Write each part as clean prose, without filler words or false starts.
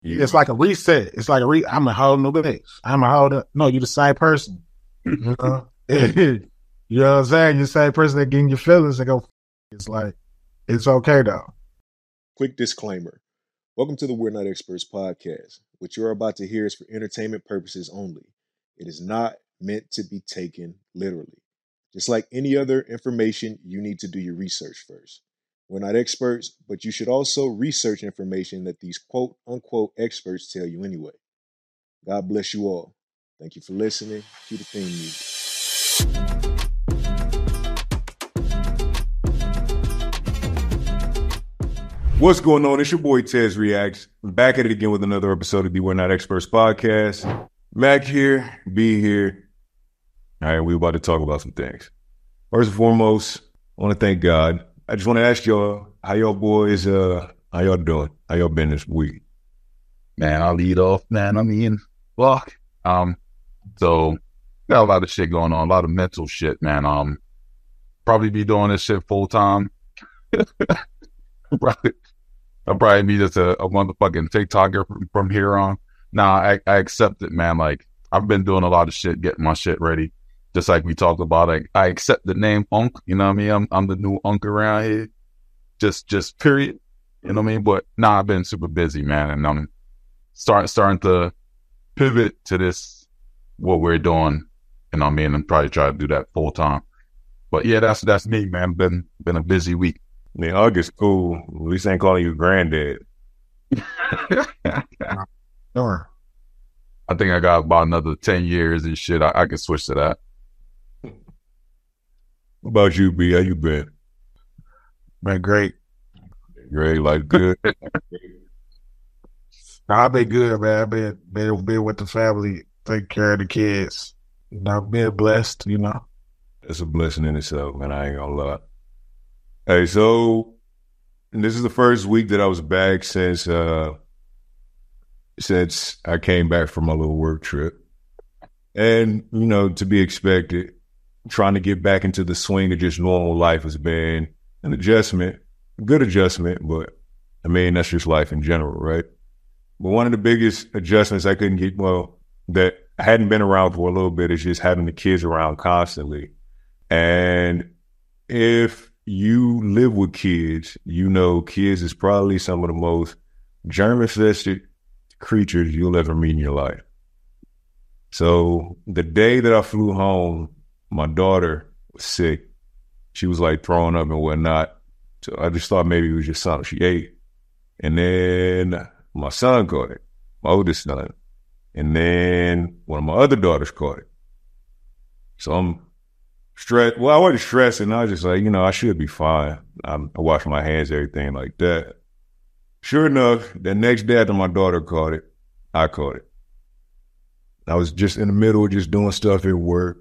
Yeah. It's like a reset. It's like I'm a whole new bitch. I'm a whole no. You the same person. You know, you know what I'm saying? You're the same person that getting your feelings and go. It's like it's okay though. Quick disclaimer. Welcome to the We're Not Experts podcast. What you're about to hear is for entertainment purposes only. It is not meant to be taken literally. Just like any other information, you need to do your research first. We're not experts, but you should also research information that these quote unquote experts tell you anyway. God bless you all. Thank you for listening. Cue the theme music. What's going on? It's your boy Tez Reacts. I'm back at it again with another episode of the We're Not Experts podcast. Mac here, B here. All right, we're about to talk about some things. First and foremost, I want to thank God. I just want to ask y'all, how y'all boys, how y'all doing? How y'all been this week? Man, I'll lead off, man. I mean, fuck. So got a lot of shit going on, a lot of mental shit, man. Probably be doing this shit full time. I'll probably be just a motherfucking TikToker from here on. Nah, I accept it, man. Like, I've been doing a lot of shit, getting my shit ready. Just like we talked about, like, I accept the name Unk, you know what I mean? I'm the new Unk around here. Just period. You know what I mean? But nah, I've been super busy, man. And I'm starting to pivot to this, what we're doing. You know what I mean? And probably try to do that full time. But yeah, that's me, man. Been a busy week. I mean, August cool. At least I ain't calling you granddad. Sure. I think I got about another 10 years and shit. I can switch to that. What about you, B? How you been? Been great. Great, like good. I've been good, man. I've been with the family, taking care of the kids. You know, being blessed, you know. That's a blessing in itself, man. I ain't gonna lie. Hey, so this is the first week that I was back since I came back from my little work trip. And, you know, to be expected, trying to get back into the swing of just normal life has been an adjustment, a good adjustment, but I mean, that's just life in general, right? But one of the biggest adjustments I couldn't get, that I hadn't been around for a little bit is just having the kids around constantly. And if you live with kids, you know kids is probably some of the most germ-infested creatures you'll ever meet in your life. So the day that I flew home, my daughter was sick. She was like throwing up and whatnot. So I just thought maybe it was just something she ate. And then my son caught it, my oldest son. And then one of my other daughters caught it. So I'm stressed. Well, I wasn't stressing. I was just like, you know, I should be fine. I wash my hands, everything like that. Sure enough, the next day after my daughter caught it, I caught it. I was just in the middle of just doing stuff at work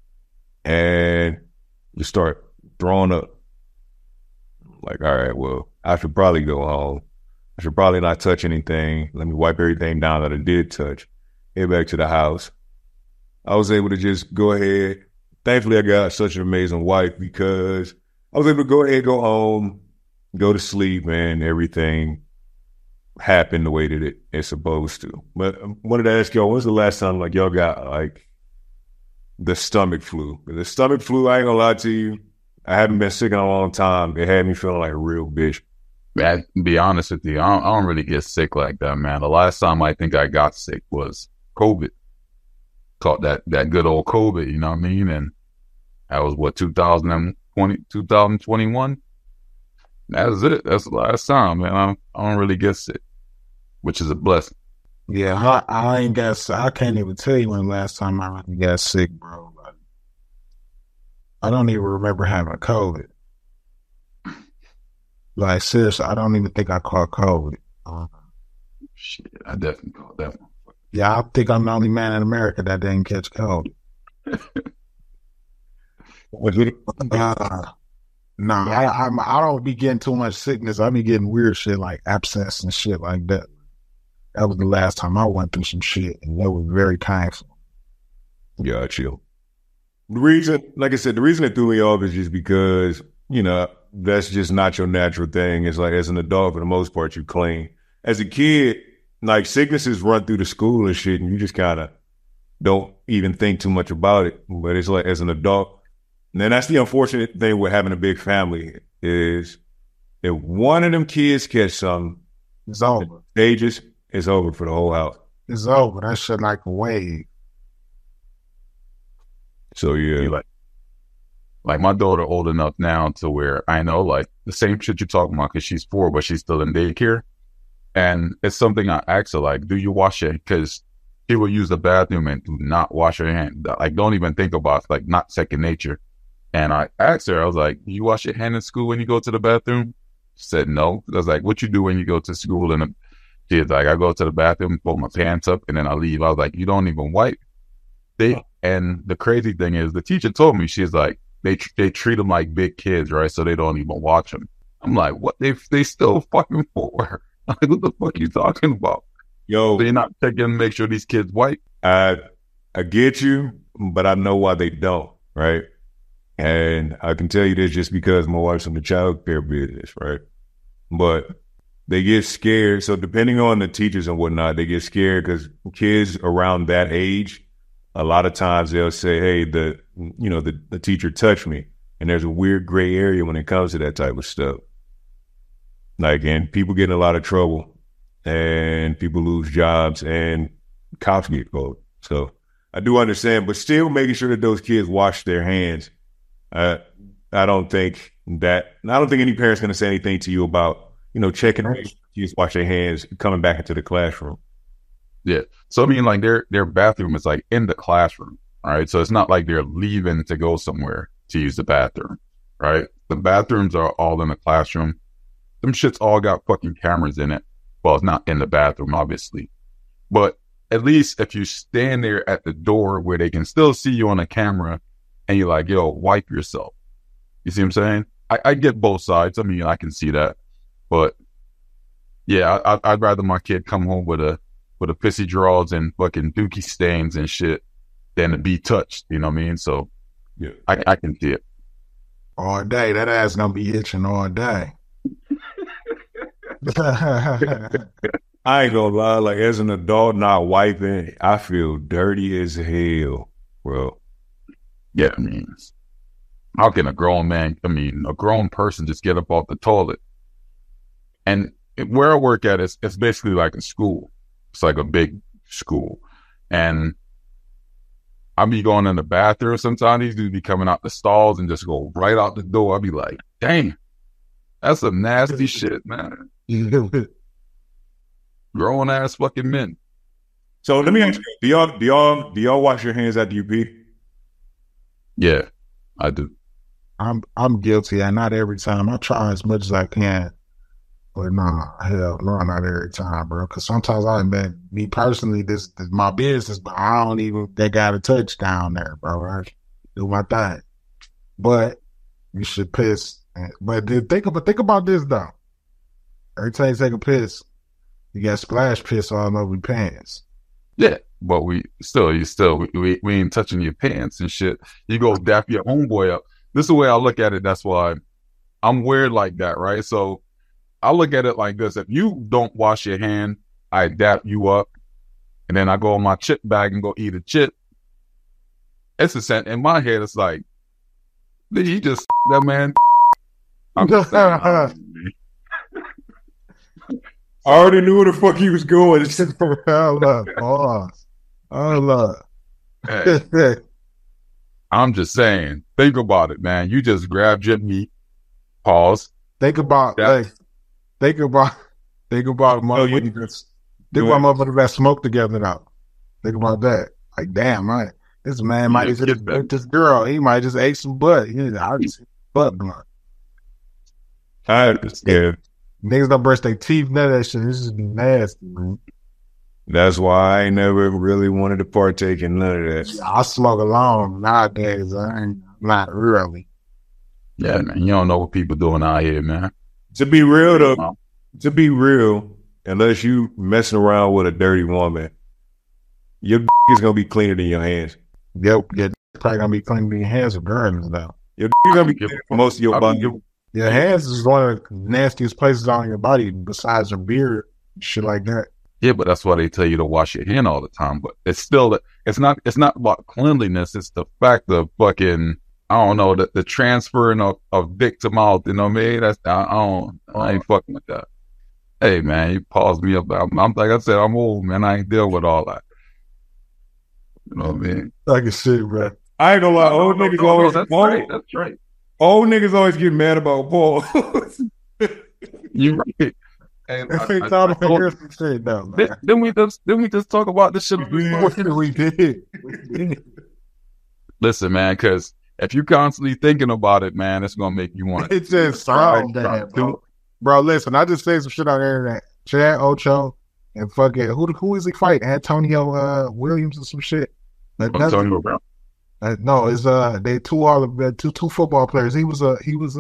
and just start throwing up. Like, all right, well, I should probably go home. I should probably not touch anything. Let me wipe everything down that I did touch. Head back to the house. I was able to just go ahead. Thankfully, I got such an amazing wife because I was able to go ahead, go home, go to sleep, and everything happened the way that it's supposed to. But I wanted to ask y'all, when's the last time like y'all got like the stomach flu? The stomach flu, I ain't gonna lie to you, I haven't been sick in a long time. It had me feeling like a real bitch. Man, to be honest with you, I don't really get sick like that, man. The last time I think I got sick was COVID. Caught that good old COVID, you know what I mean? And that was what, 2020, 2021? That was it. That's the last time, man. I don't really get sick, which is a blessing. Yeah, I ain't got sick. I can't even tell you when the last time I really got sick, bro. Like, I don't even remember having COVID. Like, seriously, I don't even think I caught COVID. Shit, I definitely caught that one. Yeah, I think I'm the only man in America that didn't catch COVID. I don't be getting too much sickness. I be getting weird shit like abscess and shit like that. That was the last time I went through some shit, and that was very painful. Yeah, chill. The reason, like I said, the reason it threw me off is just because, you know, that's just not your natural thing. It's like, as an adult, for the most part, you clean. As a kid, like sicknesses run through the school and shit, and you just kind of don't even think too much about it. But it's like as an adult, and then that's the unfortunate thing with having a big family is if one of them kids catch something, It's over. stages, it's over for the whole house. It's over. That shit like a wave. So yeah, Like my daughter old enough now to where I know like the same shit you're talking about because she's 4, but she's still in daycare. And it's something I ask her, like, do you wash it? Because she will use the bathroom and do not wash her hand. Like, don't even think about it, like, not second nature. And I asked her, I was like, do you wash your hand in school when you go to the bathroom? She said, no. I was like, what you do when you go to school? And she's like, I go to the bathroom, pull my pants up, and then I leave. I was like, you don't even wipe? And the crazy thing is, the teacher told me, she's like, they treat them like big kids, right? So they don't even watch them. I'm like, what? They still fucking 4. Like, what the fuck are you talking about? yo, So you're not checking to make sure these kids wipe? I get you, but I know why they don't, right? And I can tell you this just because my wife's in the child care business, right? But they get scared. So depending on the teachers and whatnot, they get scared because kids around that age, a lot of times they'll say, hey, the teacher touched me. And there's a weird gray area when it comes to that type of stuff. Like, and people get in a lot of trouble and people lose jobs and cops get called. So I do understand, but still making sure that those kids wash their hands. I don't think any parent's going to say anything to you about, checking to make sure kids wash their hands coming back into the classroom. Yeah. So I mean, like their bathroom is like in the classroom, all right? So it's not like they're leaving to go somewhere to use the bathroom, right? The bathrooms are all in the classroom. Them shits all got fucking cameras in it. Well, it's not in the bathroom, obviously. But at least if you stand there at the door where they can still see you on the camera and you're like, yo, wipe yourself. You see what I'm saying? I get both sides. I mean, I can see that. But yeah, I'd rather my kid come home with a pissy drawers and fucking dookie stains and shit than to be touched. You know what I mean? So yeah, I can see it. All day. That ass gonna be itching all day. I ain't gonna lie, like as an adult not wiping, I feel dirty as hell, bro. Yeah, I mean, how can a grown person just get up off the toilet? And where I work at, it's basically like a school. It's like a big school. And I'll be going in the bathroom sometimes. These dudes be coming out the stalls and just go right out the door. I'll be like, dang, that's some nasty shit, man. Grown ass fucking men. So let me ask you, do y'all wash your hands after you pee? Yeah, I do. I'm guilty, and not every time. I try as much as I can, but hell no, not every time, bro. Because sometimes I admit, me personally, this is my business, but I don't even think I got a touch down there, bro. I do my thing, but you should piss. But think about this though. Every time you take a piss, you got splash piss all over your pants. Yeah, but we ain't touching your pants and shit. You go dap your homeboy up. This is the way I look at it. That's why I'm weird like that, right? So I look at it like this. If you don't wash your hand, I dap you up, and then I go on my chip bag and go eat a chip. It's a scent in my head. It's like, did you just that man? I'm just I already knew where the fuck he was going. Hold up. Hey, I'm just saying, think about it, man. You just grabbed your meat. Pause. Think about motherfuckers that smoke together now. Think about that. Like, damn, right. This man might just hit this girl. He might just ate some butt. I just butt blunt. I understand. Niggas don't brush their teeth, none of that shit. This is nasty, man. That's why I ain't never really wanted to partake in none of that. I smoke alone nowadays. I ain't not really. Yeah, man. You don't know what people doing out here, man. To be real, though, unless you messing around with a dirty woman, your is going to be cleaner than your hands. Yep, your probably going to be cleaner than your hands regardless, though. Your going to be cleaner for most of your body. Your hands is one of the nastiest places on your body besides your beard, shit like that. Yeah, but that's why they tell you to wash your hand all the time. But it's not about cleanliness. It's the fact of fucking, I don't know, the transferring of dick to mouth. You know what I mean? I ain't fucking with that. Hey man, you paused me up. I'm like I said, I'm old man. I ain't deal with all that. You know what I mean? Like a shit, bro. I ain't gonna lie. Old niggas always. That's right. That's right. Old niggas always get mad about Paul. You right. And Didn't we just talk about this shit? We did. Listen, man, because if you constantly thinking about it, man, it's gonna make you want. It just sounds bad, bro. Bro, listen, I just said some shit on the internet. Chad Ocho and fucking who is he fighting? Antonio Williams or some shit. Antonio Brown. No, it's they two football players. He was a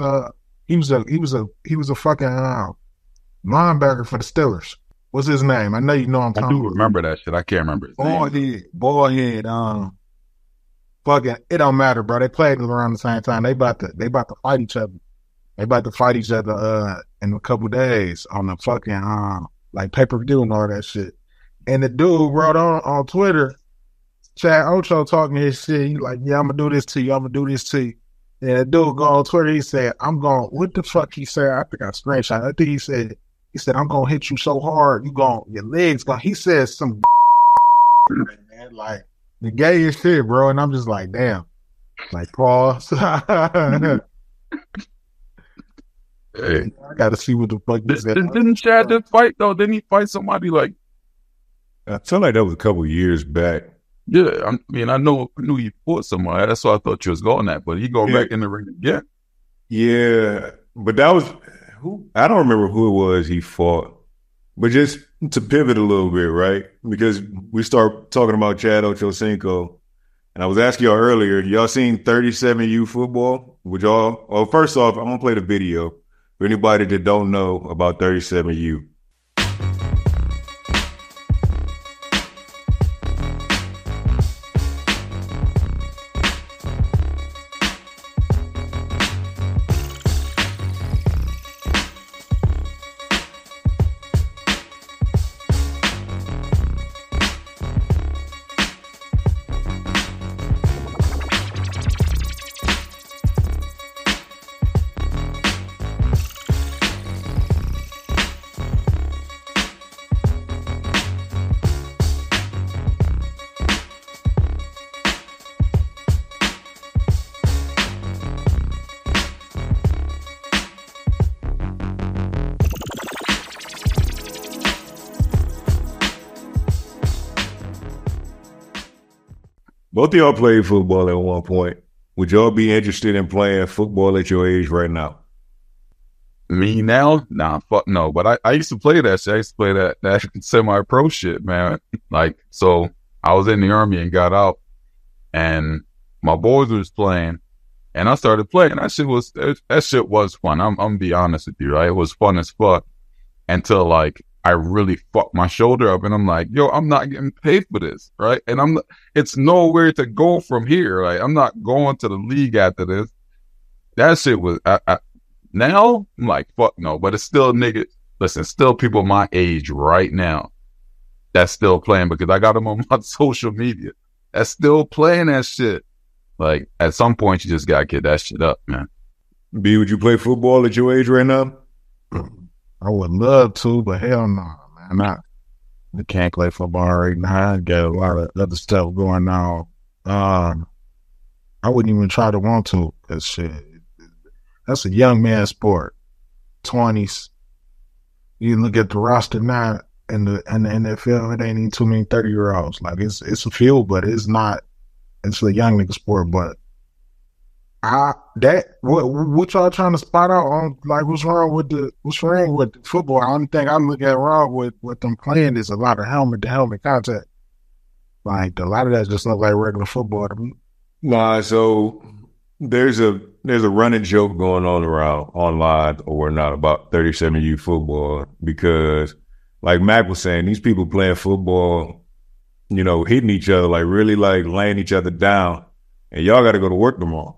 fucking linebacker for the Steelers. What's his name? I know you know I'm talking. I do remember that shit. I can't remember his name. Boyhead. Fucking, it don't matter, bro. They played around the same time. They about to fight each other. They about to fight each other in a couple days on the fucking like pay-per-view and all that shit. And the dude wrote on Twitter, Chad Ocho talking his shit. He like, yeah, I'm gonna do this to you. I'm gonna do this to you. And the dude go on Twitter. He said, I'm going. What the fuck he said? I think I screenshot. I think he said, I'm gonna hit you so hard, your legs gone. He said some man, like the gayest shit, bro. And I'm just like, damn. Like, pause. Hey, I gotta see what the fuck this is. Didn't Chad just fight though? Didn't he fight somebody like? I feel like that was a couple years back. Yeah, I knew he fought somebody. That's why I thought you was going at. But he going back in the ring again. Yeah, but that was who? I don't remember who it was he fought. But just to pivot a little bit, right? Because we start talking about Chad Ochocinco, and I was asking y'all earlier, y'all seen 37U football? Would y'all? Well, first off, I'm gonna play the video for anybody that don't know about 37U. Both of y'all played football at one point. Would y'all be interested in playing football at your age right now? Me now? Nah, fuck no. But I used to play that shit. I used to play that semi-pro shit, man. Like, so I was in the Army and got out, and my boys was playing, and I started playing. That shit was fun. I'm gonna be honest with you, right? It was fun as fuck until like I really fucked my shoulder up, and I'm like, yo, I'm not getting paid for this, right? And it's nowhere to go from here. Like, I'm not going to the league after this. That shit was, now I'm like, fuck no, but it's still niggas. Listen, still people my age right now that's still playing because I got them on my social media. That's still playing that shit. Like, at some point, you just gotta get that shit up, man. B, would you play football at your age right now? I would love to, but hell no, man. I can't play football right now. I got a lot of other stuff going on. I wouldn't even try to want to, because shit, that's a young man sport. 20s. You look at the roster now in the NFL, it ain't even too many 30-year-olds. Like, it's a few, but it's not. It's a young nigga sport, but what y'all trying to spot out on, like, what's wrong with the football? The only thing I look at wrong with them playing is a lot of helmet to helmet contact. Like, a lot of that just look like regular football to me. Nah, so there's a running joke going on around online or not about 37U football, because like Mac was saying, these people playing football, you know, hitting each other, like really like laying each other down, and y'all got to go to work tomorrow.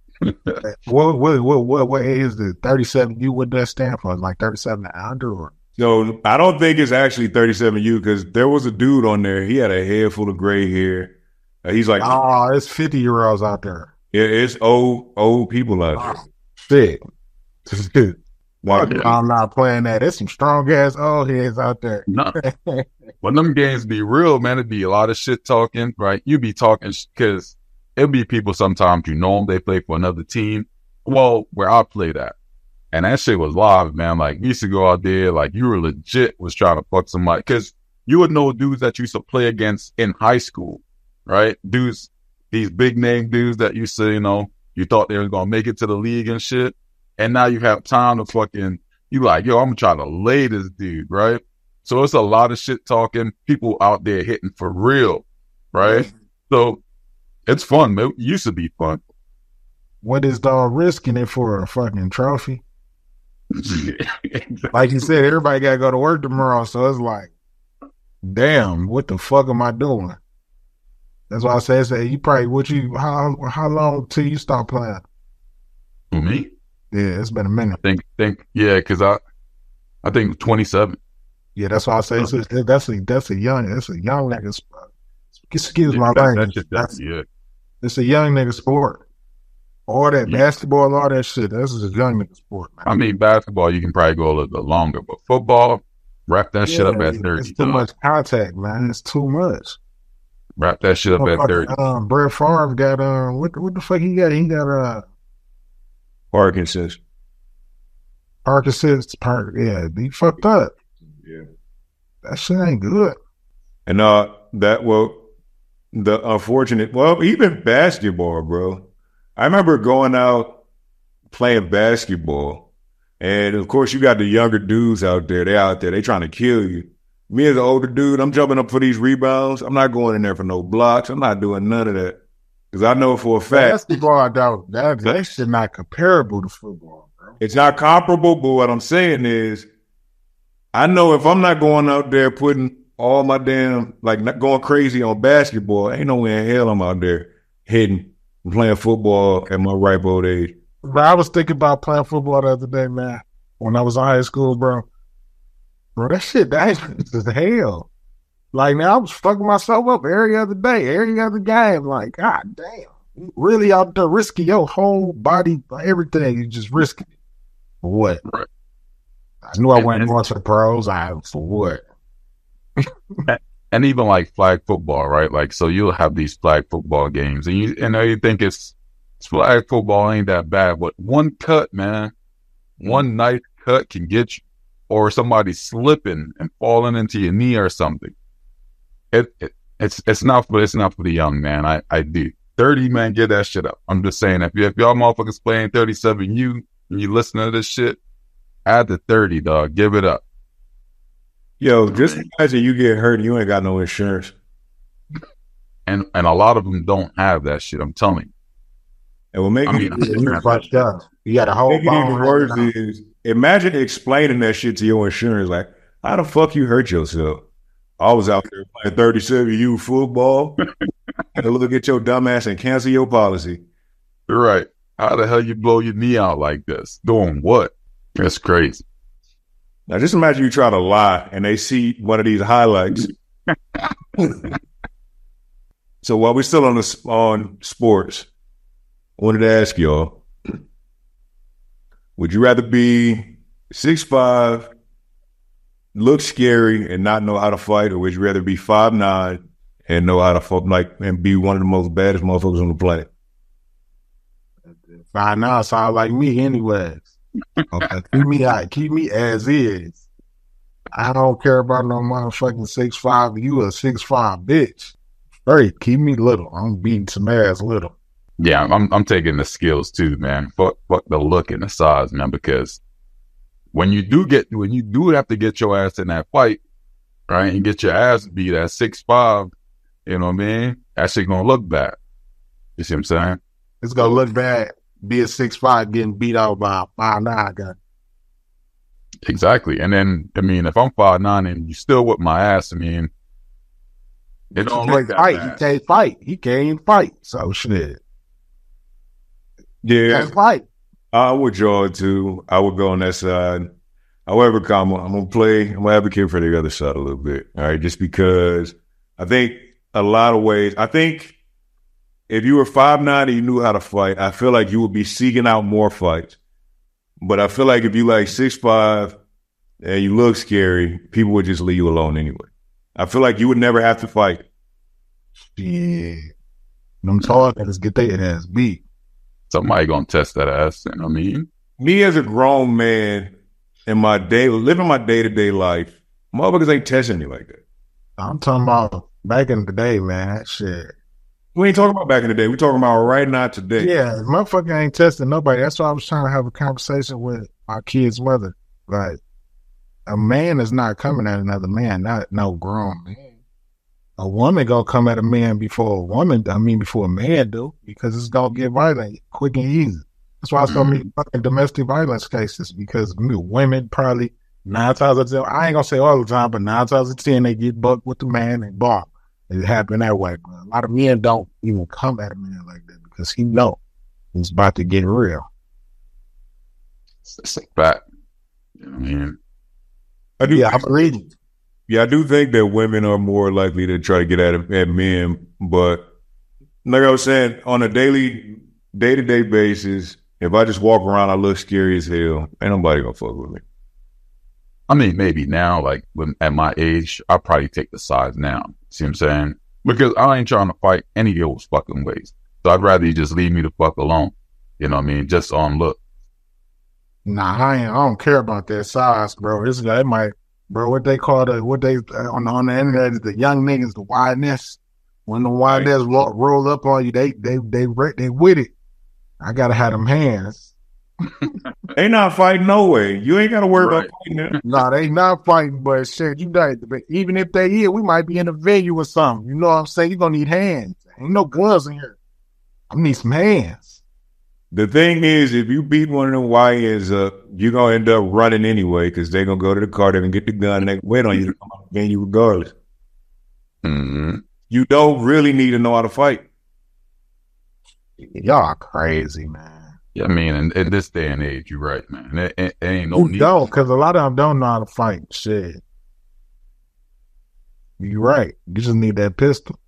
What is the 37U? What does that stand for? Like 37 and under, or So I don't think it's actually 37U because there was a dude on there. He had a head full of gray hair. He's like, oh, it's 50-year-olds out there. It's old people out there. Shit. Wow. I'm not playing that. There's some strong ass old heads out there. No. When them games be real, man, it'd be a lot of shit talking, right? You be talking because it'll be people sometimes you know them, they play for another team. Well, where I played at. And that shit was live, man. Like, we used to go out there, like, you were legit was trying to fuck somebody. Because you would know dudes that you used to play against in high school, right? Dudes, these big name dudes that used to, you thought they were going to make it to the league and shit. And now you have time to fucking, you like, yo, I'm going to try to lay this dude, right? So it's a lot of shit talking, people out there hitting for real, right? So it's fun, man. It used to be fun. What is dog risking it for a fucking trophy? Like you said, everybody got to go to work tomorrow. So it's like, damn, what the fuck am I doing? That's why I say you probably, how long till you stop playing? Me? Yeah, it's been a minute. Yeah, because I think 27. Yeah, that's why I say that's a young nigga sport. Excuse my language. It's a young nigga sport. All that basketball, all that shit. This is a young nigga sport, man. I mean, basketball, you can probably go a little bit longer, but football, wrap that shit up at 30. It's too much contact, man. It's too much. Wrap that shit up at 30. Brett Favre got what the fuck he got? He got Parkinson's. Yeah, he fucked up. Yeah, that shit ain't good. And the unfortunate, even basketball, bro. I remember going out playing basketball, and of course you got the younger dudes out there. They trying to kill you. Me as an older dude, I'm jumping up for these rebounds. I'm not going in there for no blocks. I'm not doing none of that because I know for a fact basketball, that shit not comparable to football, bro. It's not comparable, but what I'm saying is, I know if I'm not going out there putting all my not going crazy on basketball, ain't no way in hell I'm out there hitting. Playing football at my ripe old age. But I was thinking about playing football the other day, man. When I was in high school, bro, that shit dangerous as hell. Like, now I was fucking myself up every other day, every other game. Like, god damn, you really out there risking your whole body, everything. You just risking it for what? Right. I knew I wasn't going to the pros. For what? And even like flag football, right? Like, so you'll have these flag football games and you think it's flag football ain't that bad, but one cut, man, one nice cut can get you, or somebody slipping and falling into your knee or something. It's not for the young, man. I do 30, man, get that shit up. I'm just saying, if y'all motherfuckers playing 37U and you listen to this shit, add the 30, dog, give it up. Yo, just imagine you get hurt and you ain't got no insurance. And a lot of them don't have that shit, I'm telling you. And what makes you fucked up. You got a whole even worse is, imagine explaining that shit to your insurance. Like, how the fuck you hurt yourself? I was out there playing 37U football. And look at your dumb ass and cancel your policy. Right. How the hell you blow your knee out like this? Doing what? That's crazy. Now, just imagine you try to lie and they see one of these highlights. So while we're still on sports, I wanted to ask y'all, would you rather be 6'5", look scary and not know how to fight, or would you rather be 5'9" and know how to fight, and be one of the most baddest motherfuckers on the planet? 5'9" sound like me anyways. Okay, keep me as is. I don't care about no motherfucking 6'5". You a 6'5" bitch. Straight, keep me little. I'm beating some ass little. Yeah, I'm taking the skills too, man. Fuck the look and the size, man. Because when you do have to get your ass in that fight, right, and get your ass beat at 6'5", you know what I mean? That shit gonna look bad. You see what I'm saying? It's gonna look bad. Be a 6'5" getting beat out by a 5'9" guy. Exactly. And then, I mean, if I'm 5'9" and you still whip my ass, I mean, it don't look that bad. He can't fight. He can't even fight. So shit. Yeah. Can't fight. I would draw it too. I would go on that side. However, I'm gonna advocate for the other side a little bit. All right, just because I think a lot of ways. I think if you were 5'9" and you knew how to fight, I feel like you would be seeking out more fights. But I feel like if you like 6'5" and you look scary, people would just leave you alone anyway. I feel like you would never have to fight. Yeah. Them tall niggas get their ass beat. Somebody gonna test that ass. You know what I mean? Me as a grown man in my living my day-to-day life, motherfuckers ain't testing me like that. I'm talking about back in the day, man. Shit. We ain't talking about back in the day. We talking about right now today. Yeah, motherfucker ain't testing nobody. That's why I was trying to have a conversation with my kid's mother. Like, a man is not coming at another man, not no grown man. A woman gonna come at a man before a man do, because it's gonna get violent quick and easy. That's why I so many fucking domestic violence cases, because women probably 9 times out of 10, I ain't gonna say all the time, but 9 times out of 10 they get bucked with the man and bought. It happened that way. But a lot of men don't even come at a man like that because he know it's about to get real. It's a fact. You know what I mean? I'm reading. Yeah, I do think that women are more likely to try to get at men, but like I was saying, on a day-to-day basis, if I just walk around, I look scary as hell. Ain't nobody gonna fuck with me. I mean, maybe now, like at my age, I'll probably take the size now. See what I'm saying? Because I ain't trying to fight any of those fucking ways. So I'd rather you just leave me the fuck alone. You know what I mean? Just on look. Nah, I don't care about that size, bro. This guy might, bro. What they call on the internet is the young niggas, the wideness. When the wideness roll up on you, they with it. I gotta have them hands. They not fighting no way. You ain't gotta worry about fighting them. Nah, they not fighting, but shit, you know, even if they here, we might be in a venue or something. You know what I'm saying? You're gonna need hands. Ain't no guns in here. I need some hands. The thing is, if you beat one of them YNs up, you're gonna end up running anyway, because they're gonna go to the car, they're gonna get the gun, and they wait on you to come out the venue regardless. Mm-hmm. You don't really need to know how to fight. Y'all crazy, man. Yeah, I mean, in this day and age, you're right, man. It ain't no need. You don't, because a lot of them don't know how to fight. Shit. You're right. You just need that pistol.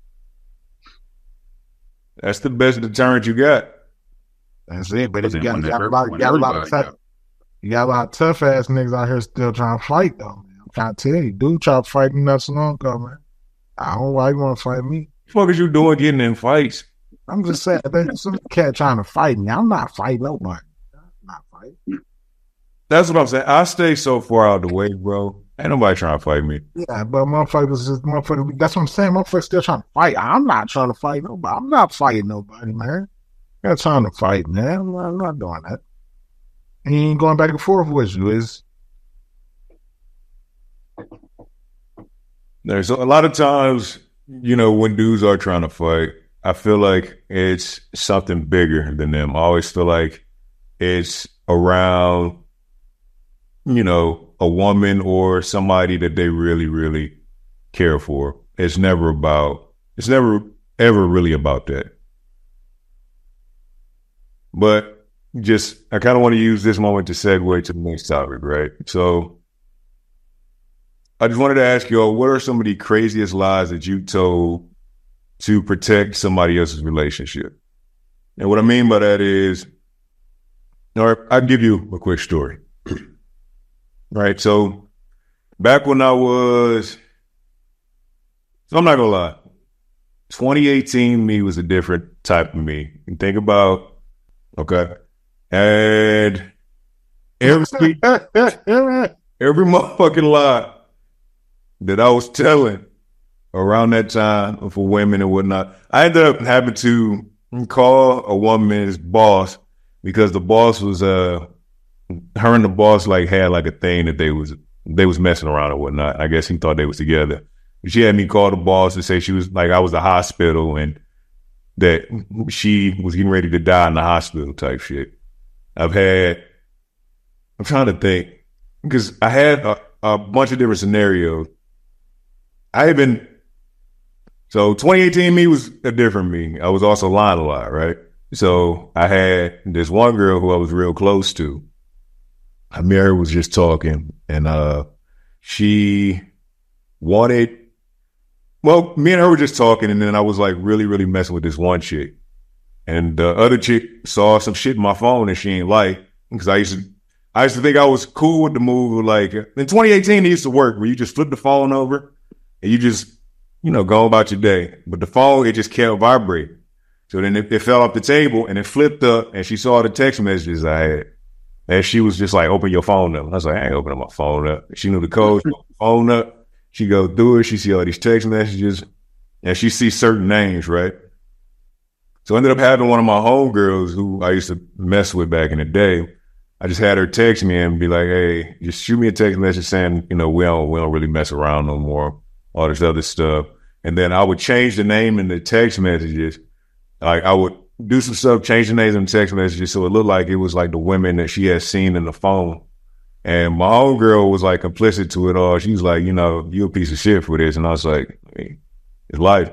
That's the best deterrent you got. That's it. But you got a lot of tough ass niggas out here still trying to fight, though, man. I'm trying to tell you, dude tried to fight me not so long ago, man. I don't know why you want to fight me. What the fuck is you doing getting in fights? I'm just saying, there's some cat trying to fight me. I'm not fighting nobody. I'm not fighting. That's what I'm saying. I stay so far out of the way, bro. Ain't nobody trying to fight me. Yeah, but motherfuckers, that's what I'm saying. Motherfuckers still trying to fight. I'm not trying to fight nobody. I'm not fighting nobody, man. I'm not trying to fight, man. I'm not doing that. And he ain't going back and forth with you, is. There's a lot of times, you know, when dudes are trying to fight, I feel like it's something bigger than them. I always feel like it's around, you know, a woman or somebody that they really, really care for. It's never ever really about that. But I kind of want to use this moment to segue to the next topic, right? So I just wanted to ask you all, what are some of the craziest lies that you told to protect somebody else's relationship? And what I mean by that is, or I'll give you a quick story. Right. So back when I'm not gonna lie, 2018 me was a different type of me. And think about, okay. And every motherfucking lie that I was telling around that time for women and whatnot, I ended up having to call a woman's boss because the boss was her and the boss like had like a thing that they was messing around or whatnot. I guess he thought they was together. She had me call the boss and say she was like, I was at the hospital and that she was getting ready to die in the hospital type shit. I'm trying to think, because I had a bunch of different scenarios. So 2018 me was a different me. I was also lying a lot, right? So I had this one girl who I was real close to. me and her was just talking, and she wanted. Well, me and her were just talking, and then I was like really, really messing with this one chick, and the other chick saw some shit in my phone and she ain't like, because I used to think I was cool with the move. Like in 2018, it used to work where you just flip the phone over and you just, go about your day. But the phone, it just kept vibrating. So then it fell off the table and it flipped up, and she saw the text messages I had. And she was just like, open your phone up. I was like, I ain't opening my phone up. She knew the code, she opened the phone up. She go through it. She see all these text messages and she sees certain names, right? So I ended up having one of my homegirls who I used to mess with back in the day. I just had her text me and be like, hey, just shoot me a text message saying, we don't really mess around no more, all this other stuff. And then I would change the name in the text messages. Like I would do some stuff, change the names in the text messages so it looked like it was like the women that she had seen in the phone. And my own girl was like complicit to it all. She was like, you a piece of shit for this. And I was like, it's life,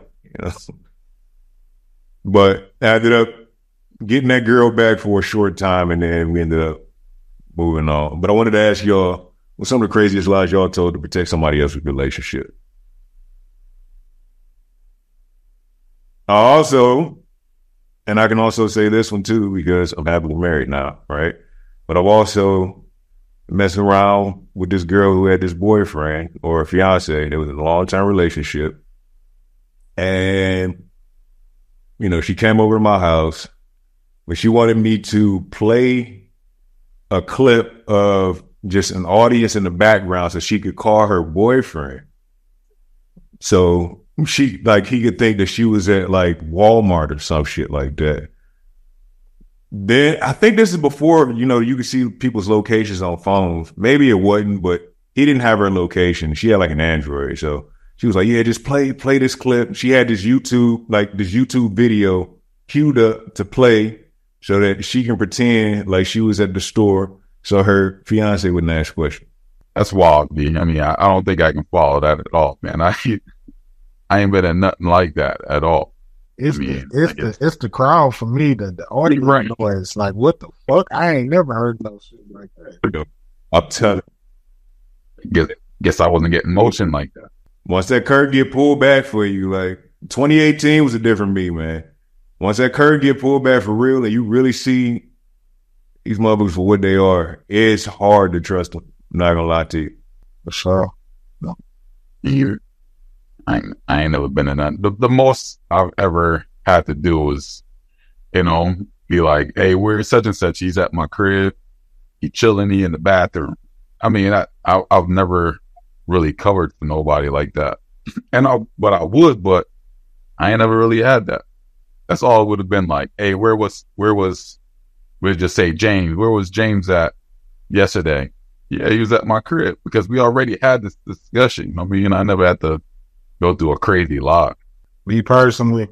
But I ended up getting that girl back for a short time, and then we ended up moving on. But I wanted to ask y'all, what's some of the craziest lies y'all told to protect somebody else's relationship? And I can also say this one too, because I'm happily married now, right? But I've also messing around with this girl who had this boyfriend or a fiance that was in a long-term relationship. And, she came over to my house, but she wanted me to play a clip of just an audience in the background so she could call her boyfriend. So he could think that she was at like Walmart or some shit like that. Then I think this is before, you could see people's locations on phones. Maybe it wasn't, but he didn't have her location. She had like an Android. So she was like, yeah, just play this clip. She had this YouTube video queued up to play so that she can pretend like she was at the store so her fiance wouldn't ask questions. That's wild, B. I mean, I don't think I can follow that at all, man. I ain't been in nothing like that at all. It's the crowd for me, the audio right. Noise. Like, what the fuck? I ain't never heard no shit like that. I'm telling you. Guess I wasn't getting motion like that. Once that curtain get pulled back for you, like 2018 was a different me, man. Once that curtain get pulled back for real and you really see these motherfuckers for what they are, it's hard to trust them. I'm not gonna lie to you. For sure. No. I ain't never been in that. The most I've ever had to do was, be like, hey, where's such and such? He's at my crib. He chilling. He in the bathroom. I mean, I've never really covered for nobody like that. But I ain't never really had that. That's all it would have been like, hey, we'll just say James. Where was James at yesterday? Yeah, he was at my crib, because we already had this discussion. I mean, I never had to go through a crazy lie. Me personally,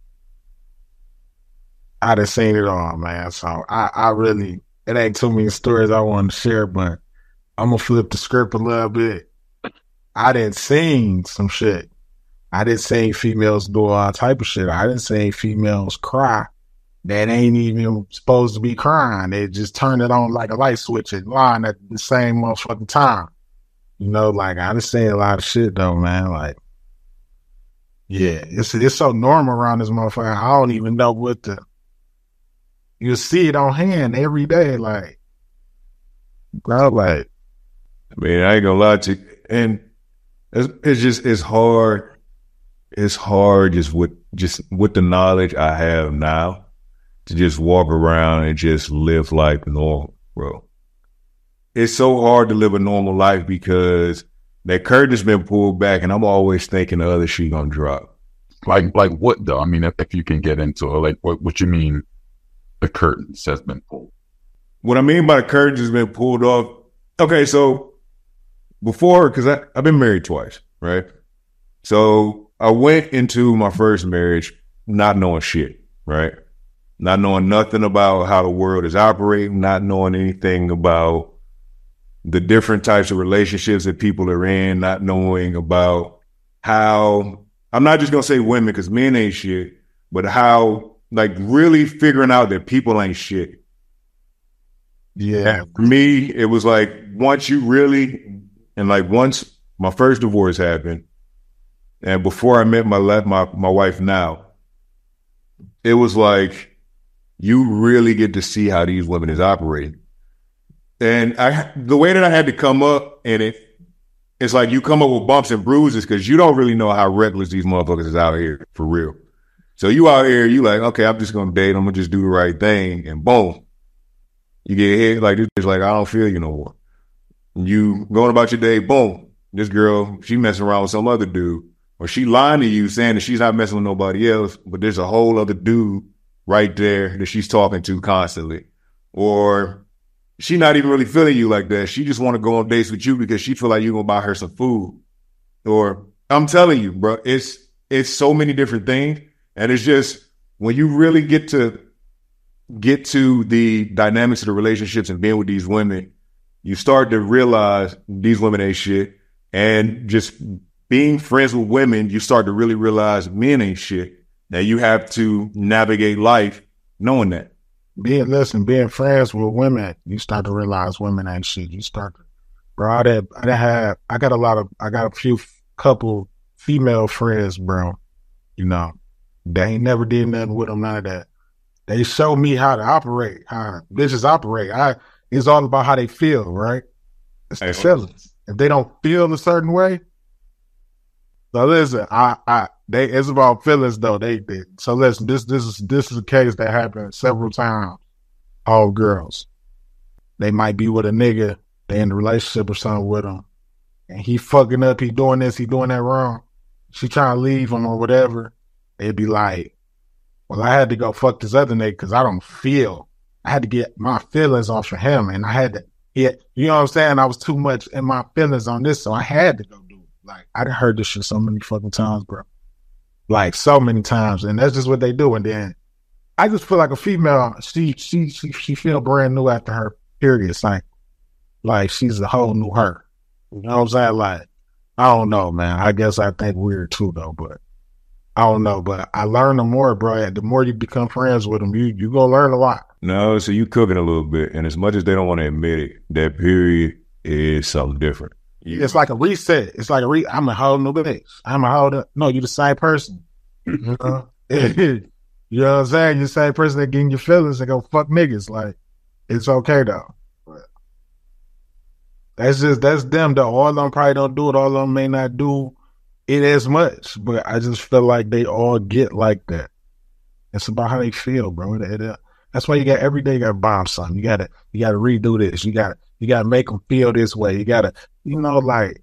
I done seen it all, man. So I really, it ain't too many stories I want to share, but I'm gonna flip the script a little bit. I didn't seen some shit. I didn't see females do all type of shit. I didn't see females cry that ain't even supposed to be crying. They just turn it on like a light switch and line at the same motherfucking time. Like I done seen a lot of shit though, man. Like, yeah, it's so normal around this motherfucker. I don't even know you'll see it on hand every day. Like, bro, like, I mean, I ain't gonna lie to you. And it's hard. It's hard just with the knowledge I have now to just walk around and just live life normal, bro. It's so hard to live a normal life because that curtain has been pulled back, and I'm always thinking the other shoe gonna drop. Like what though? I mean, if you can get into it, like what you mean the curtains has been pulled? What I mean by the curtains has been pulled off. Okay, so before, because I've been married twice, right? So I went into my first marriage not knowing shit, right? Not knowing nothing about how the world is operating, not knowing anything about the different types of relationships that people are in, not knowing about how, I'm not just going to say women because men ain't shit, but how, like, really figuring out that people ain't shit. Yeah. For me, it was like once my first divorce happened, and before I met my wife now, it was like you really get to see how these women is operating. And the way that I had to come up, and it's like you come up with bumps and bruises because you don't really know how reckless these motherfuckers is out here for real. So you out here, you like, okay, I'm just gonna date. I'm gonna just do the right thing, and boom, you get hit like this. It's like I don't feel you no more. You going about your day, boom, this girl, she messing around with some other dude, or she lying to you saying that she's not messing with nobody else, but there's a whole other dude right there that she's talking to constantly, or she not even really feeling you like that. She just want to go on dates with you because she feel like you gonna buy her some food. Or I'm telling you, bro, it's so many different things, and it's just when you really get to the dynamics of the relationships and being with these women, you start to realize these women ain't shit. And just being friends with women, you start to really realize men ain't shit. Now you have to navigate life knowing that. Being friends with women, you start to realize women ain't shit. You start to, bro, I got a few couple female friends, bro. You know, they ain't never did nothing with them, none of that. They show me how to operate, how bitches operate. It's all about how they feel, right? It's the feelings. If they don't feel a certain way, so listen, it's about feelings though. So listen, this is a case that happened several times. All girls, they might be with a nigga, they in a relationship or something with him, and he fucking up, he doing this, he doing that wrong. She trying to leave him or whatever. They'd be like, well, I had to go fuck this other nigga because I don't feel. I had to get my feelings off of him, and I had to. Yeah, you know what I'm saying? I was too much in my feelings on this, so I had to go do it. Like I done heard this shit so many fucking times, bro. Like so many times, and that's just what they do. And then I just feel like a female. She feel brand new after her period cycle. Like she's a whole new her. You know what I'm saying? Like I don't know, man. I guess I think weird too, though. But I don't know. But I learn the more, bro. The more you become friends with them, you gonna learn a lot. No, so you cooking a little bit, and as much as they don't want to admit it, that period is something different. It's like a reset. It's like I'm a whole new bitch. No, you the same person. You know? You know what I'm saying? You're the same person that getting your feelings and go fuck niggas. Like, it's okay though. But that's them though. All of them probably don't do it. All of them may not do it as much. But I just feel like they all get like that. It's about how they feel, bro. That's why every day you gotta bomb something. You gotta redo this. You gotta make them feel this way. You gotta, like,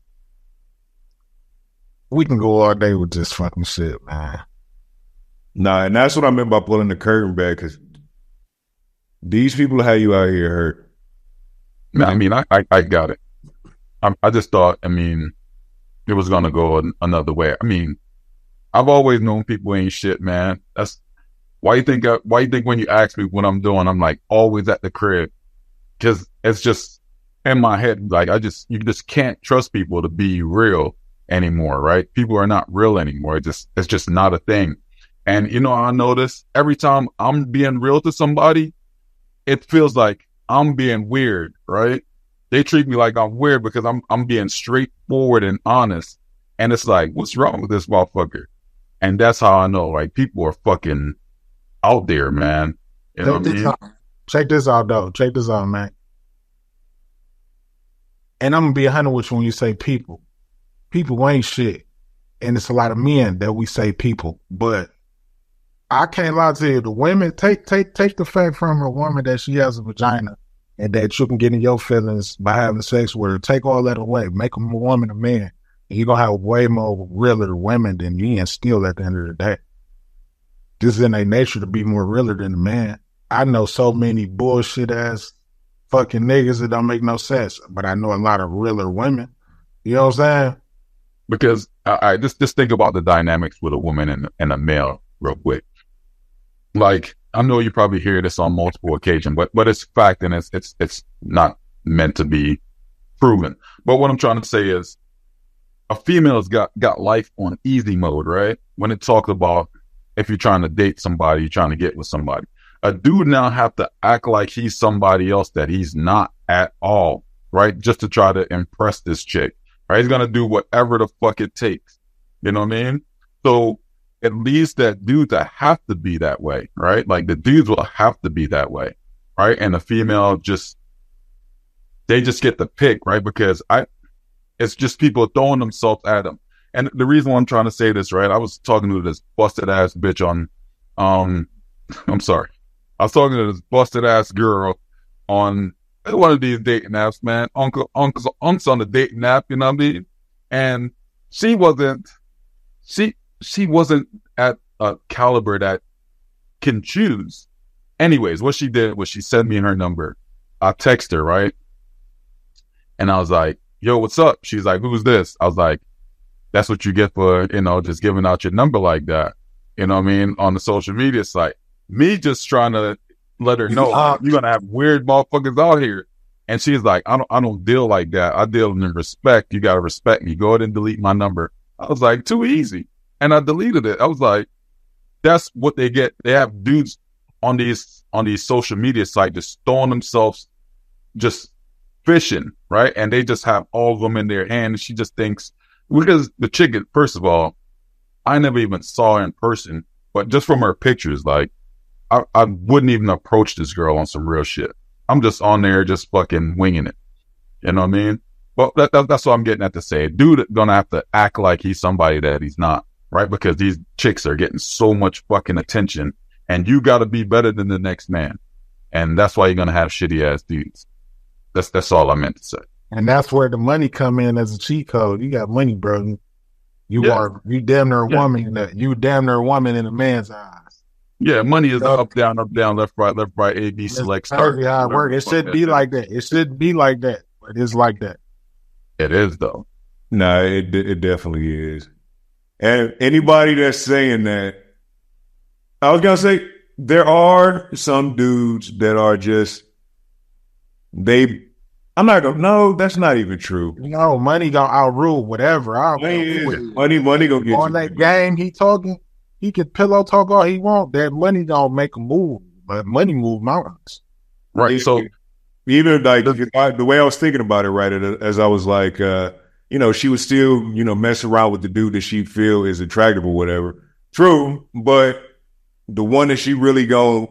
we can go all day with this fucking shit, man. Nah, and that's what I meant by pulling the curtain back, because these people have you out here hurt. No, I mean, I got it. I just thought, it was gonna go another way. I mean, I've always known people ain't shit, man. That's why you think when you ask me what I'm doing, I'm like always at the crib, because it's just in my head. Like you just can't trust people to be real anymore, right? People are not real anymore. It's just not a thing. And I notice every time I'm being real to somebody, it feels like I'm being weird, right? They treat me like I'm weird because I'm being straightforward and honest. And it's like, what's wrong with this motherfucker? And that's how I know, like, people are fucking out there, man. You know what I mean? Check this out, though. Check this out, man. And I'm going to be 100 with you when you say people. People ain't shit. And it's a lot of men that we say people. But I can't lie to you. The women, take the fact from a woman that she has a vagina and that you can get in your feelings by having sex with her. Take all that away. Make them a woman a man. And you're going to have way more realer women than men still at the end of the day. This is in their nature to be more realer than a man. I know so many bullshit ass fucking niggas that don't make no sense, but I know a lot of realer women. You know what I'm saying? Because I just think about the dynamics with a woman and a male real quick. Like, I know you probably hear this on multiple occasions, but it's fact, and it's not meant to be proven. But what I'm trying to say is, a female's got life on easy mode, right? When it talks about if you're trying to date somebody, you're trying to get with somebody. A dude now have to act like he's somebody else that he's not at all, right? Just to try to impress this chick, right? He's gonna do whatever the fuck it takes. You know what I mean? So it leads that dude to have to be that way, right? Like the dudes will have to be that way, right? And the female they just get the pick, right? Because it's just people throwing themselves at them. And the reason why I'm trying to say this, right? I was talking to this busted ass bitch on, I'm sorry. I was talking to this busted ass girl on one of these dating apps, man. Uncle's on the dating app, you know what I mean? And she wasn't at a caliber that can choose. Anyways, what she did was she sent me her number. I text her, right? And I was like, yo, what's up? She's like, who's this? I was like, that's what you get for, just giving out your number like that. You know what I mean? On the social media site. Me just trying to let her know you're going to have weird motherfuckers out here. And she's like, I don't deal like that. I deal in respect. You got to respect me. Go ahead and delete my number. I was like, too easy. And I deleted it. I was like, that's what they get. They have dudes on these social media sites just throwing themselves, just fishing, right? And they just have all of them in their hand. And she just thinks, because the chick, first of all, I never even saw her in person, but just from her pictures, like, I wouldn't even approach this girl on some real shit. I'm just on there just fucking winging it. You know what I mean? Well, that's what I'm getting at to say. Dude gonna have to act like he's somebody that he's not, right? Because these chicks are getting so much fucking attention, and you gotta be better than the next man. And that's why you're gonna have shitty ass dudes. That's all I meant to say. And that's where the money come in as a cheat code. You got money, bro. You damn near a woman. You damn near a woman in a man's eyes. Yeah, money is up, down, left, right, A, B, select, start. That's how it works. It should be like that. It should be like that. But it's like that. It is, though. No, it definitely is. And anybody that's saying that, I was going to say, there are some dudes that are just, I'm not going to, no, that's not even true. No, money going to outrule whatever. Money going to get on that game he talking. He could pillow talk all he want. That money don't make a move, but money move mountains. Right. So even like the way I was thinking about it, right, as I was like, she was still, messing around with the dude that she feel is attractive or whatever. True, but the one that she really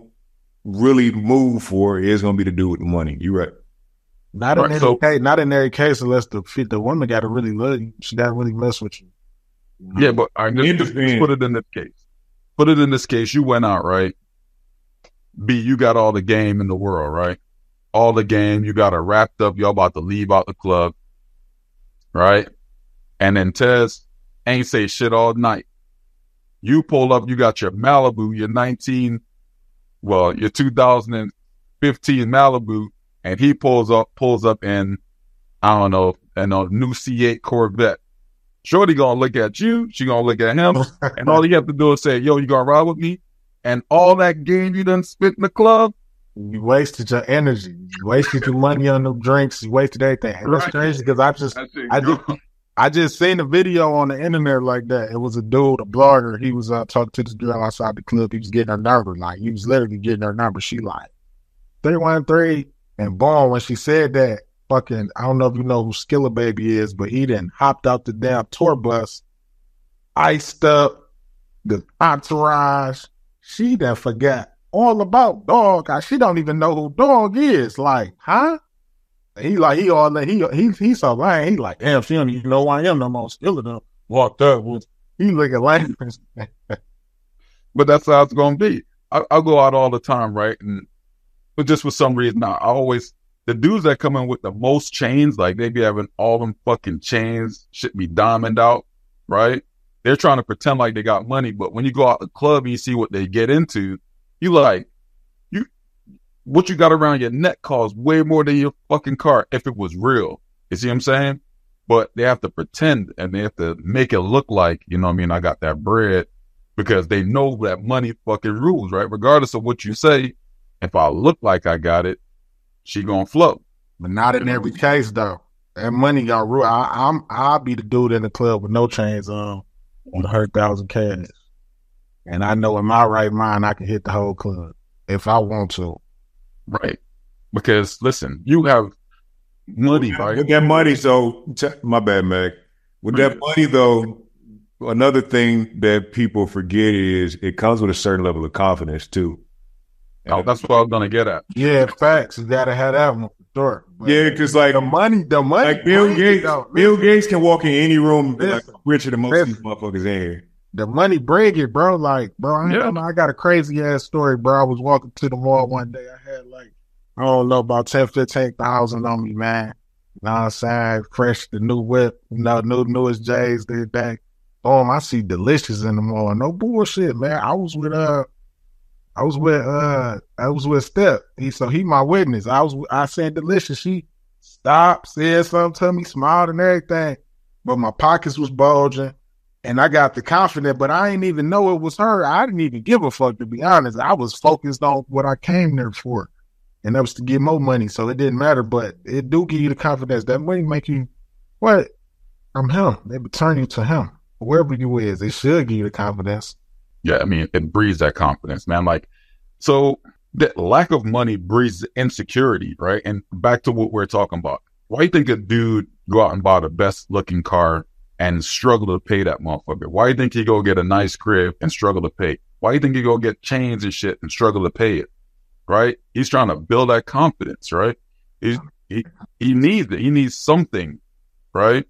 move for is gonna be the dude with the money. You right. Not in every case, unless the woman got to really love you. She got to really mess with you. Yeah, but just put it in this case. Put it in this case. You went out, right? B, you got all the game in the world, right? All the game. You got it wrapped up. Y'all about to leave out the club, right? And then Tez ain't say shit all night. You pull up. You got your Malibu, your 2015 Malibu, and he pulls up in, I don't know, in a new C8 Corvette. Shorty gonna look at you, she gonna look at him, and all you have to do is say, yo, you gonna ride with me? And all that game you done spit in the club, you wasted your energy, you wasted your money on the drinks, you wasted everything. And that's crazy because I just seen a video on the internet like that. It was a dude, a blogger, he was talking to this girl outside the club, he was getting her number, like he was literally getting her number. She like 313, and boom, when she said that, fucking, I don't know if you know who Skilla Baby is, but he then hopped out the damn tour bus, iced up, the entourage. She done forgot all about Dog. She don't even know who Dog is. Like, huh? He so lame. He like, damn, she don't even know who I am no more. Skilla done walked up. He looking lame. But that's how it's gonna be. I go out all the time, right? But just for some reason, the dudes that come in with the most chains, like they be having all them fucking chains, shit be diamond out, right? They're trying to pretend like they got money, but when you go out the club and you see what they get into, you like, what you got around your neck costs way more than your fucking car if it was real. You see what I'm saying? But they have to pretend and they have to make it look like, you know what I mean, I got that bread, because they know that money fucking rules, right? Regardless of what you say, if I look like I got it, she gonna float. But not in every case though. That money got rule. I'll be the dude in the club with no chains on 100,000 cash, and I know in my right mind I can hit the whole club. if I want to. Right. Because listen, you have money, right? With that money, my bad, Mac. With that money, though, another thing that people forget is it comes with a certain level of confidence too. Oh, that's what I was gonna get at. Yeah, facts. You gotta have that one for sure. But yeah, because like the money, like Bill Gates can walk in any room and be like richer than most of these motherfuckers in here. The money bring it, bro. Like, bro, I got a crazy ass story, bro. I was walking to the mall one day. I had like, I don't know, about 10, 15,000 on me, man. You know what I'm saying? Fresh, the new whip, newest J's, did that. Boom, I see Delicious in the mall. No bullshit, man. I was with Step. He my witness. I said Delicious. She stopped, said something to me, smiled and everything. But my pockets was bulging. And I got the confidence, but I didn't even know it was her. I didn't even give a fuck, to be honest. I was focused on what I came there for. And that was to get more money. So it didn't matter, but it do give you the confidence. That money make you, what? I'm him. They would turn you to him. Wherever you is, it should give you the confidence. Yeah, I mean, it breeds that confidence, man. Like, so the lack of money breeds insecurity, right? And back to what we're talking about. Why do you think a dude go out and buy the best looking car and struggle to pay that motherfucker? Why do you think he go get a nice crib and struggle to pay? Why do you think he go get chains and shit and struggle to pay it? Right? He's trying to build that confidence, right? He needs it. He needs something, right?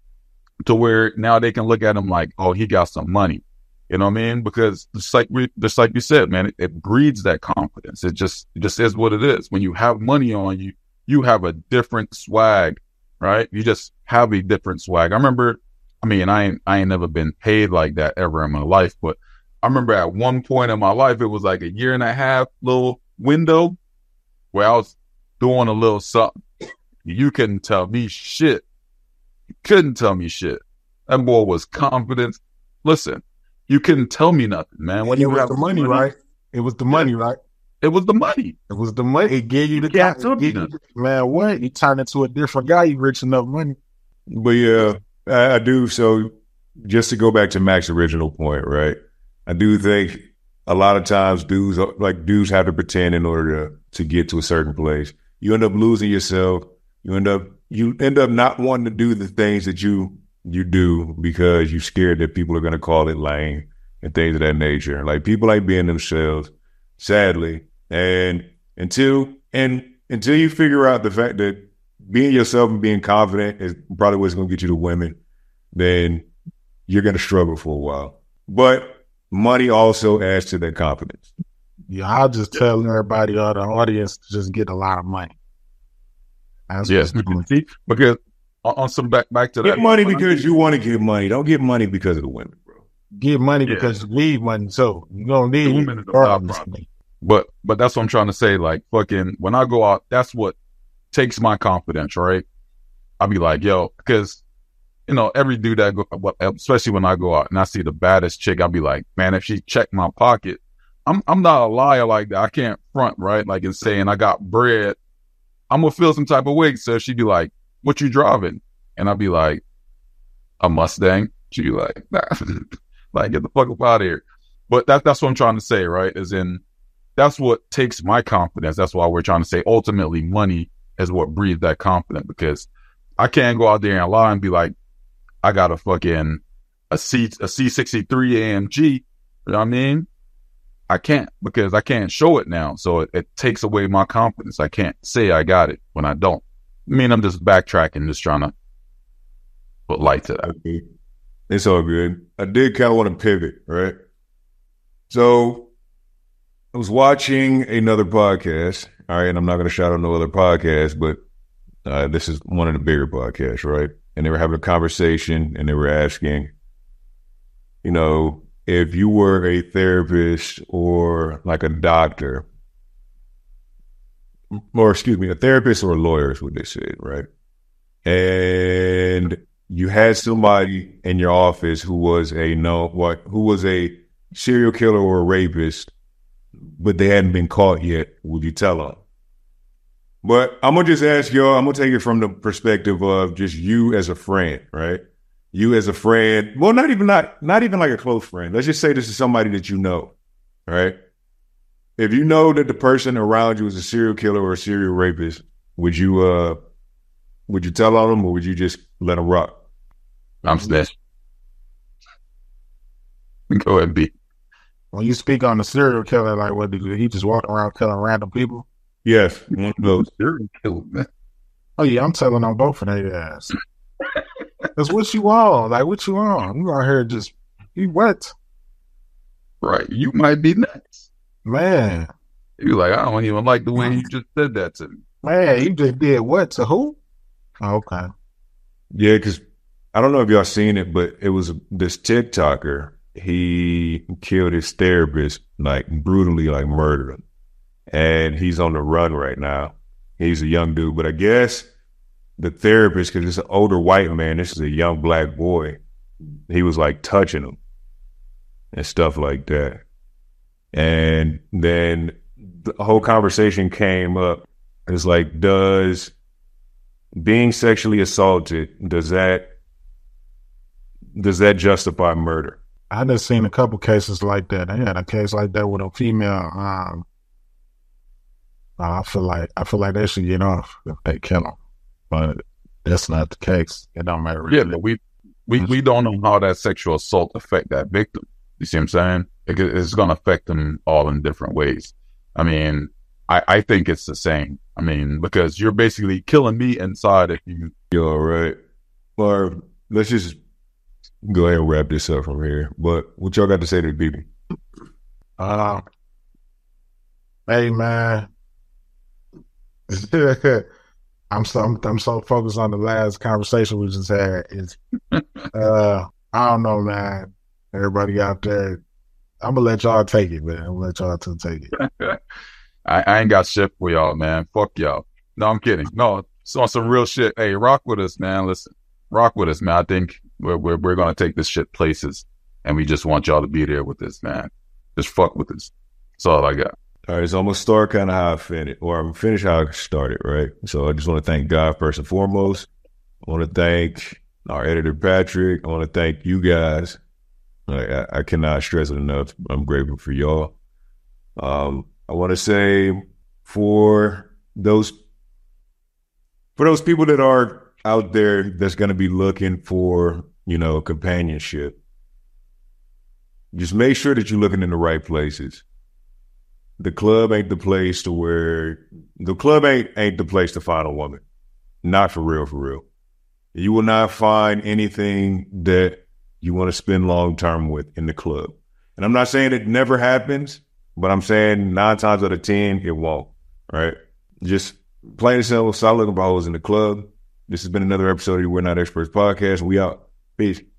To where now they can look at him like, oh, he got some money. You know what I mean? Because just like you said, man, it breeds that confidence. It just is what it is. When you have money on you, you have a different swag, right? You just have a different swag. I remember, I mean, I ain't never been paid like that ever in my life, but I remember at one point in my life, it was like a year and a half little window where I was doing a little something. You couldn't tell me shit. You couldn't tell me shit. That boy was confident. Listen, you couldn't tell me nothing, man. When you have the money, right? It was the money, right? It was the money. It was the money. It gave you the gap. Man, what? You turn into a different guy. You rich enough money. But yeah, I do. So just to go back to Mac's original point, right? I do think a lot of times dudes have to pretend in order to get to a certain place. You end up losing yourself. You end up not wanting to do the things that you do because you're scared that people are going to call it lame and things of that nature. Like, people like being themselves, sadly. And until you figure out the fact that being yourself and being confident is probably what's going to get you to women, then you're going to struggle for a while. But money also adds to that confidence. Yeah, I'll just tell everybody, the audience, to just get a lot of money. Yes, because on some back to that. Get money because you want to get money. Don't get money because of the women, bro. Get money because you need money. So you're going to need women. But that's what I'm trying to say. Like, fucking, when I go out, that's what takes my confidence, right? I'll be like, yo, because, you know, every dude that especially when I go out and I see the baddest chick, I'll be like, man, if she checked my pocket, I'm not a liar like that. I can't front, right? Like, in saying I got bread, I'm going to feel some type of way. So she'd be like, what you driving? And I'd be like, a Mustang. She'd be like, nah. Like, get the fuck up out of here. But that's what I'm trying to say, right? That's what takes my confidence. That's why we're trying to say ultimately money is what breeds that confidence, because I can't go out there and lie and be like, I got a fucking a C63 AMG. You know what I mean? I can't, because I can't show it now. So it takes away my confidence. I can't say I got it when I don't. I mean, I'm just backtracking, just trying to put light to that. It's all good. I did kind of want to pivot, right? So I was watching another podcast. All right, and I'm not going to shout out no other podcast, but this is one of the bigger podcasts, right? And they were having a conversation, and they were asking, you know, if you were a therapist or like a doctor, or excuse me, a therapist or a lawyer is what they said, right? And you had somebody in your office who was a serial killer or a rapist, but they hadn't been caught yet, would you tell them? But I'm going to just ask y'all, I'm going to take it from the perspective of just you as a friend, right? You as a friend, well, not even like a close friend. Let's just say this is somebody that you know, right? if you know that the person around you is a serial killer or a serial rapist, would you tell on them or would you just let them rock? I'm snitching. Go ahead, B. When you speak on the serial killer, like what did he just walk around killing random people? Yes, one of those. Serial killer, man. Oh yeah, I'm telling on both of their ass. That's what you want. Like what you want? You out here just you what? Right. You might be next. Man. You like, I don't even like the way you just said that to me. Man, you just did what to who? Oh, okay. Yeah, because I don't know if y'all seen it, but it was this TikToker. He killed his therapist, like brutally, like murdered him. And he's on the run right now. He's a young dude, but I guess the therapist, because it's an older white man, this is a young black boy. He was like touching him and stuff like that. And then the whole conversation came up. It's like, does being sexually assaulted, does that justify murder? I just seen a couple cases like that. I had a case like that with a female. I feel like they should get off if they kill them, but that's not the case. It don't matter. Yeah, but we don't know how that sexual assault affect that victim. You see what I'm saying? It's going to affect them all in different ways. I mean, I think it's the same. I mean, because you're basically killing me inside if you. You're all right. Or let's just go ahead and wrap this up from here. But what y'all got to say to the people? Hey man, I'm so focused on the last conversation we just had. I don't know, man. Everybody out there, I'm gonna let y'all take it, man. I'm gonna let y'all two take it. I ain't got shit for y'all, man. Fuck y'all. No, I'm kidding. No, it's on some real shit. Hey, rock with us, man. Listen, rock with us, man. I think we're gonna take this shit places, and we just want y'all to be there with us, man. Just fuck with us. That's all I got. All right, so I'm gonna start kind of how I finished, or I'm finish how I started, right? So I just want to thank God first and foremost. I want to thank our editor Patrick. I want to thank you guys. I cannot stress it enough. I'm grateful for y'all. I want to say for those people that are out there that's going to be looking for, companionship, just make sure that you're looking in the right places. The club ain't the place to find a woman. Not for real, for real. You will not find anything that you want to spend long term with in the club. And I'm not saying it never happens, but I'm saying 9 times out of 10, it won't. Right? Just plain and simple, stop looking for hoes in the club. This has been another episode of the We're Not Experts podcast. We out. Peace.